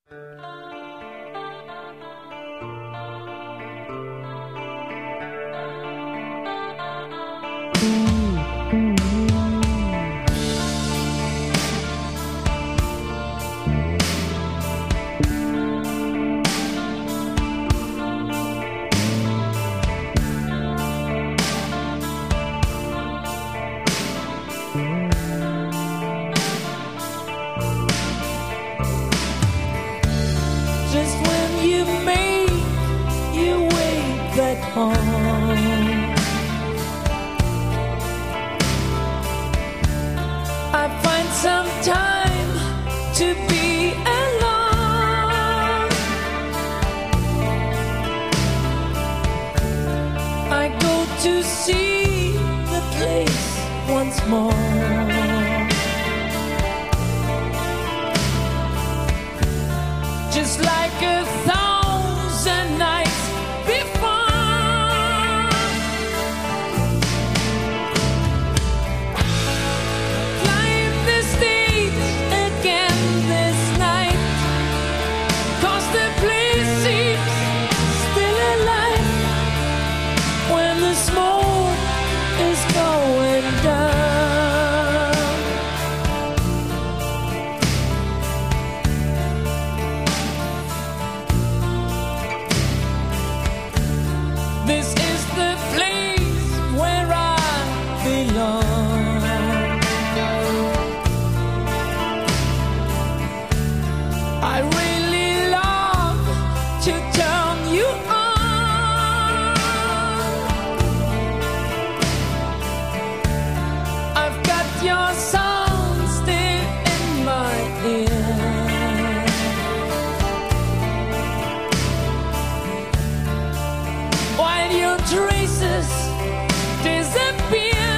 Just when you make your way back home, I find some time to be alone. I go to see the place once more. Just like 1,000 nights before, climb the stage again this night, 'cause the place seems still alive when the smoke is going down. This is the place where I belong. I really love to turn you on. I've got your song still in my ear. While your traces disappear,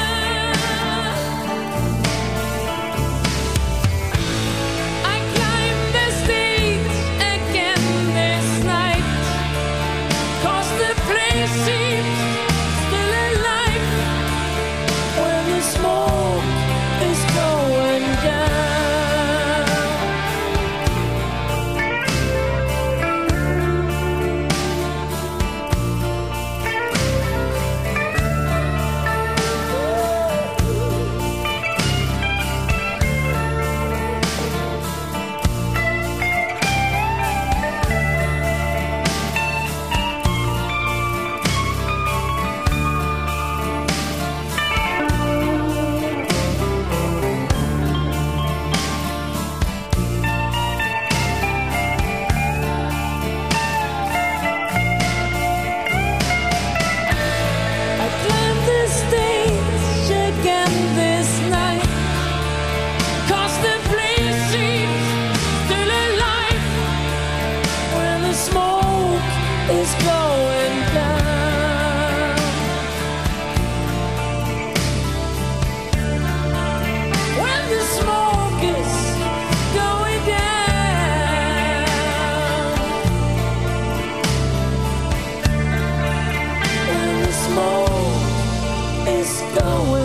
I climb the stage again this night, 'cause the place seems still alive when the smoke is going down. I climb the stage again this night, 'cause the place seems still alive when the smoke is going down. When the smoke is going down. When the smoke is going